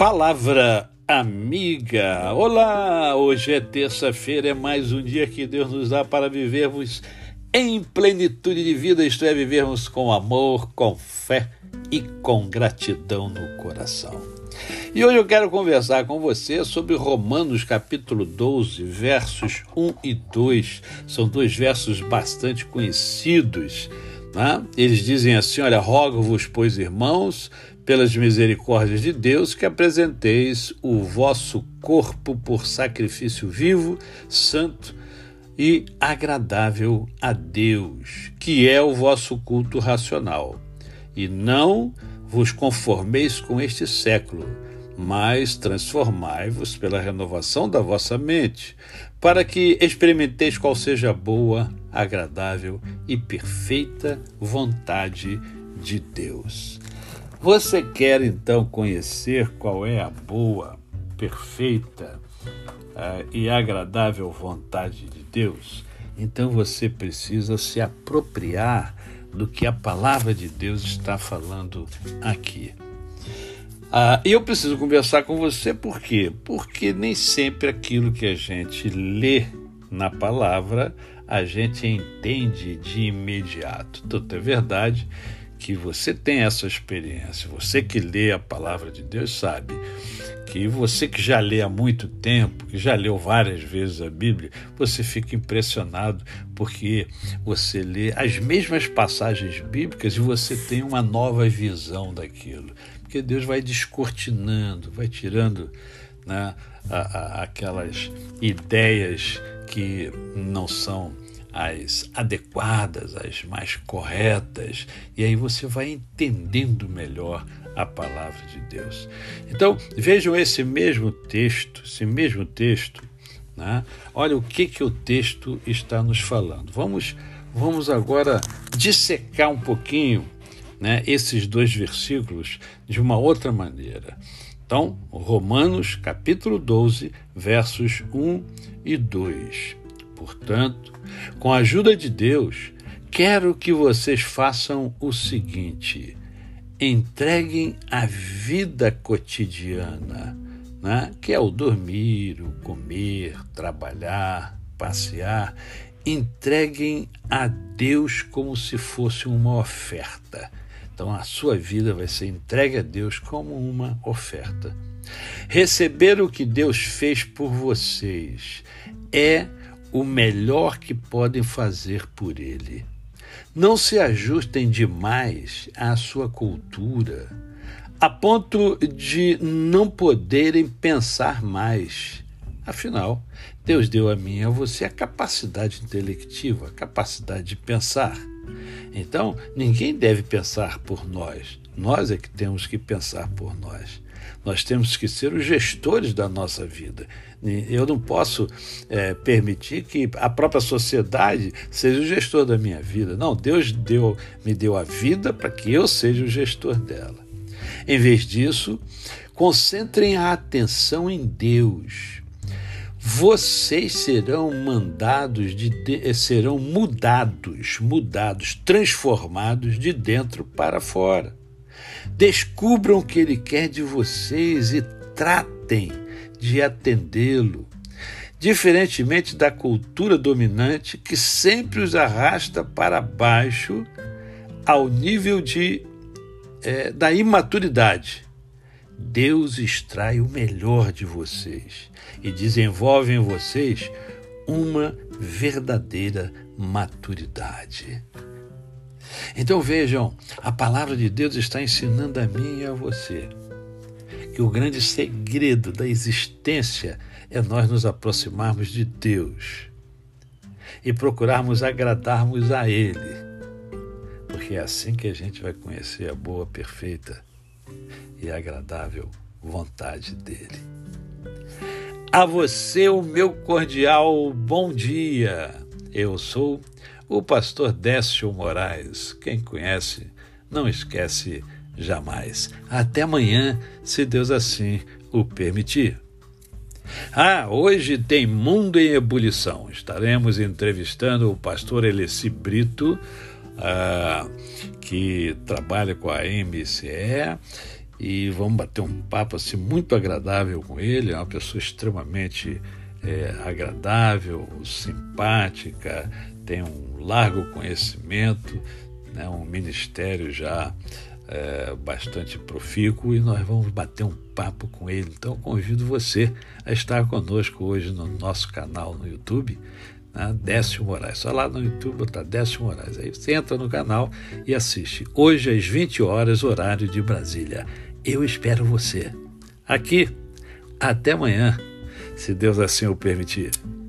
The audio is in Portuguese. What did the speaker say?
Palavra amiga. Olá, hoje é terça-feira, é mais um dia que Deus nos dá para vivermos em plenitude de vida, isto é, vivermos com amor, com fé e com gratidão no coração. E hoje eu quero conversar com você sobre Romanos capítulo 12, versos 1 e 2. São dois versos bastante conhecidos, né? Eles dizem assim, olha, rogo-vos, pois, irmãos, pelas misericórdias de Deus, que apresenteis o vosso corpo por sacrifício vivo, santo e agradável a Deus, que é o vosso culto racional. E não vos conformeis com este século, mas transformai-vos pela renovação da vossa mente, para que experimenteis qual seja a boa, agradável e perfeita vontade de Deus. Você quer então conhecer qual é a boa, perfeita e agradável vontade de Deus? Então você precisa se apropriar do que a palavra de Deus está falando aqui. E eu preciso conversar com você por quê? Porque nem sempre aquilo que a gente lê na palavra a gente entende de imediato. Tanto é verdade que você tem essa experiência, você que lê a palavra de Deus sabe que você que já lê há muito tempo, que já leu várias vezes a Bíblia, você fica impressionado porque você lê as mesmas passagens bíblicas e você tem uma nova visão daquilo, porque Deus vai descortinando, vai tirando, né, aquelas ideias que não são as adequadas, as mais corretas, e aí você vai entendendo melhor a palavra de Deus. Então, vejam esse mesmo texto, né? Olha o que o texto está nos falando. Vamos agora dissecar um pouquinho, né, esses dois versículos de uma outra maneira. Então, Romanos capítulo 12, versos 1 e 2. Portanto, com a ajuda de Deus, quero que vocês façam o seguinte: entreguem a vida cotidiana, né? Que é o dormir, o comer, trabalhar, passear, entreguem a Deus como se fosse uma oferta. Então a sua vida vai ser entregue a Deus como uma oferta. Receber o que Deus fez por vocês é o melhor que podem fazer por Ele. Não se ajustem demais à sua cultura, a ponto de não poderem pensar mais. Afinal, Deus deu a mim e a você a capacidade intelectiva, a capacidade de pensar. Então, ninguém deve pensar por nós. Nós é que temos que pensar por nós. Nós temos que ser os gestores da nossa vida. Eu não posso permitir que a própria sociedade seja o gestor da minha vida. Não, Deus me deu a vida para que eu seja o gestor dela. Em vez disso, concentrem a atenção em Deus. Vocês serão serão mudados, transformados de dentro para fora. Descubram o que Ele quer de vocês e tratem de atendê-lo, diferentemente da cultura dominante que sempre os arrasta para baixo ao nível da imaturidade. Deus extrai o melhor de vocês e desenvolve em vocês uma verdadeira maturidade. Então vejam, a palavra de Deus está ensinando a mim e a você que o grande segredo da existência é nós nos aproximarmos de Deus e procurarmos agradarmos a Ele, porque é assim que a gente vai conhecer a boa, perfeita e agradável vontade dEle. A você o meu cordial bom dia. Eu sou o pastor Décio Moraes. Quem conhece, não esquece jamais. Até amanhã, se Deus assim o permitir. Hoje tem Mundo em Ebulição. Estaremos entrevistando o pastor Eleci Brito, que trabalha com a MCE e vamos bater um papo assim, muito agradável com ele. É uma pessoa extremamente agradável, simpática, tem um largo conhecimento, né, um ministério já bastante profícuo, e nós vamos bater um papo com ele. Então convido você a estar conosco hoje no nosso canal no YouTube, né, Décio Moraes. Só lá no YouTube botar Décio Moraes, aí você entra no canal e assiste. Hoje às 20 horas, horário de Brasília. Eu espero você aqui. Até amanhã, se Deus assim o permitir.